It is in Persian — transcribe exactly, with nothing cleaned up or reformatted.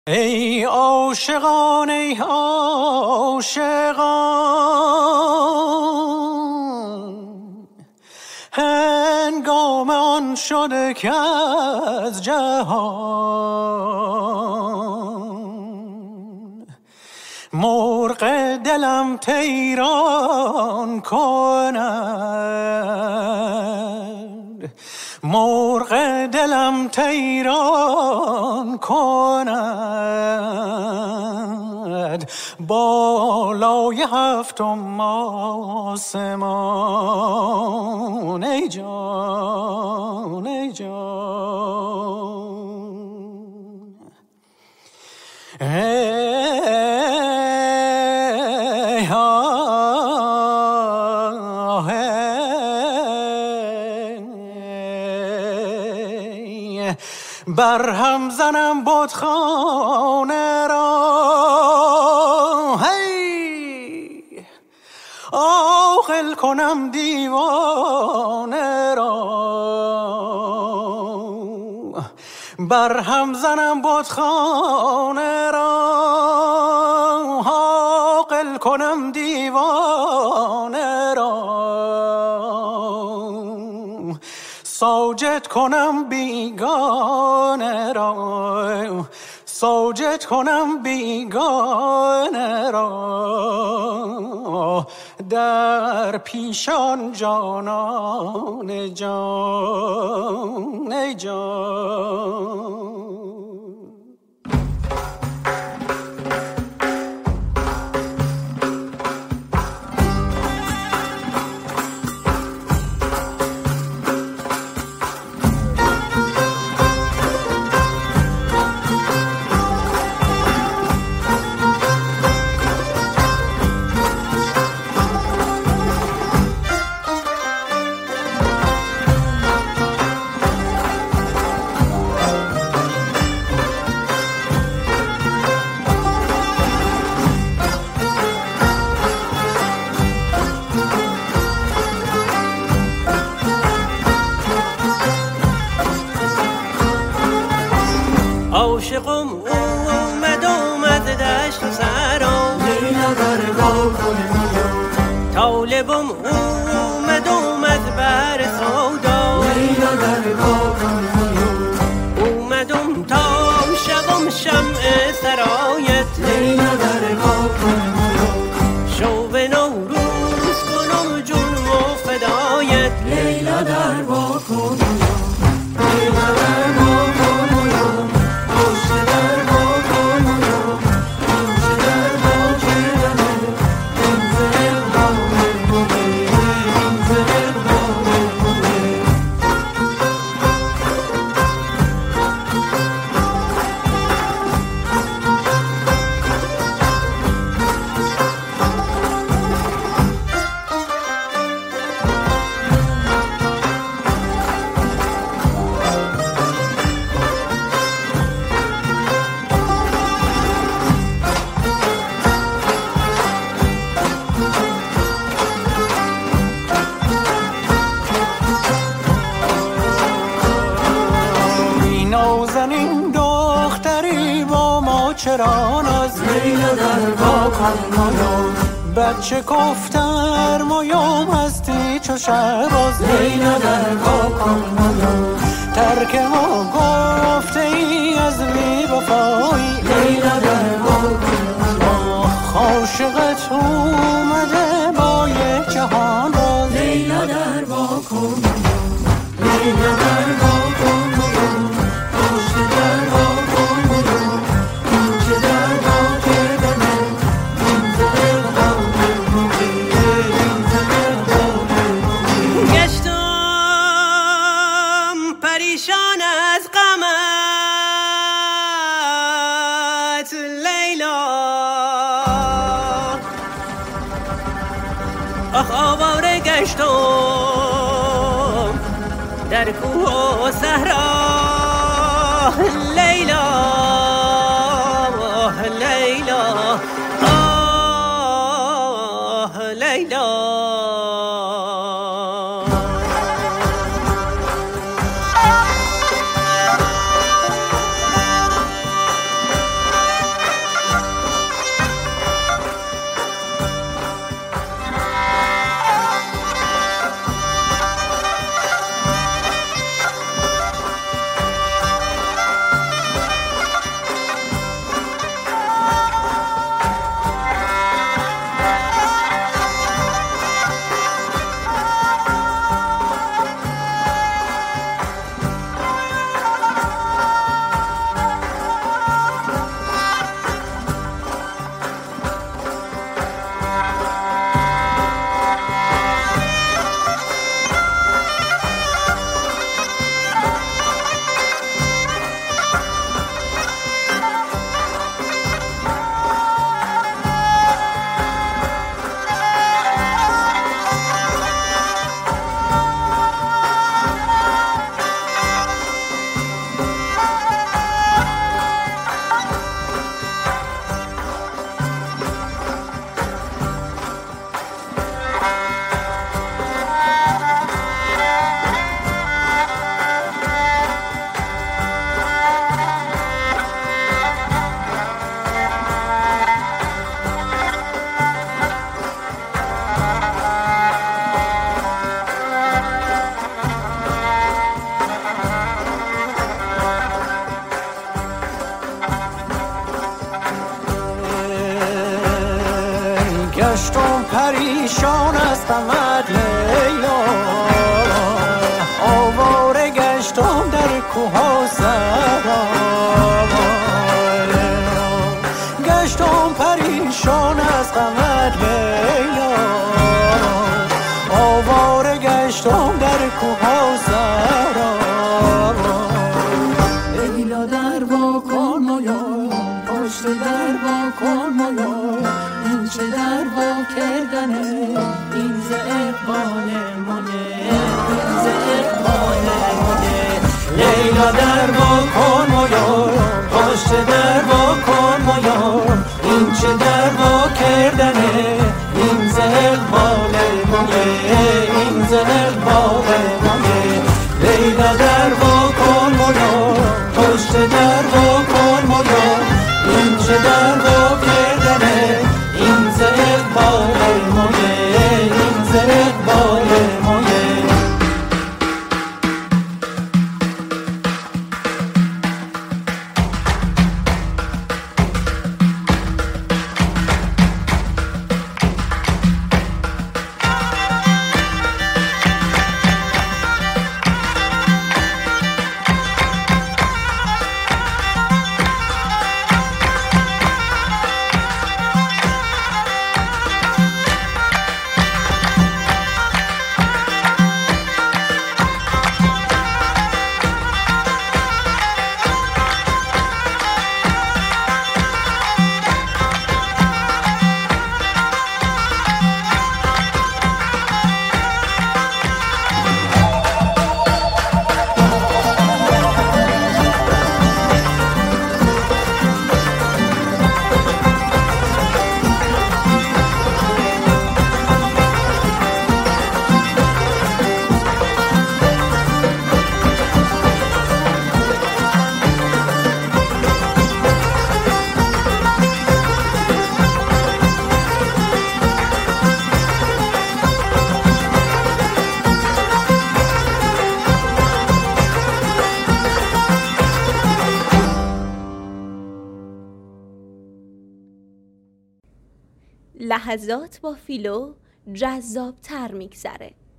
ای عاشقان ای عاشقان، هنگام آن شده که از جهان مرغ دلم طیران کند، مرغ دلم طیران کند بالای هفتم آسمان. ای جان ای جان ای برهم زنم بتخانه را، هی عاقل کنم دیوانه را، برهم زنم بتخانه را، عاقل کنم دیوانه را، ساجد کنم بیگانه را، ساجد کنم بیگانه را در پیشان جانان جان. ای جان عاشقم اومد اومد دشت و سرا، لیلا در باغ طالبم اومد اومد بر سودا، لیلا در باغ اومدم تا شوم شمع سرایت، لیلا در باغ شو به نوروز کنم جون و فدایت، لیلا در باغ لیلا در باغ چرا ناز، لیلا در باغ بچه کفتر مایم هستی چو شهباز، لیلا در باغ ترک ما گفته ای از بی وفایی، لیلا در باغ عاشقت اومده با یک جهان راز، لیلا در باغ لیلا در باغ پریشان از غمت لیلا، آخ آواره گشتم در کوه و صحرا، لیلا لیلا آه لیلا. گشتم پریشان از غمت لیلا، آواره گشتم در کوها سرا، گشتم پریشان از غمت لیلا، آواره گشتم در کوها سرا. لیلا در وا کن مایا، پشت در وا کن مایا، این چه در وا کردنه، این ز اقبال منه، این ز اقبال منه. لیلا در وا کن مایا، پشت در وا کن مایا، این چه در وا کردنه، این ز اقبال منه، این ز اقبال منه. لیلا در وا کن مایا، پشت در وا کن مایا، این چه در وا کردنه، این ز اقبال منه، این ز اقبال منه. لحظات با فیلو جذاب تر میگذره.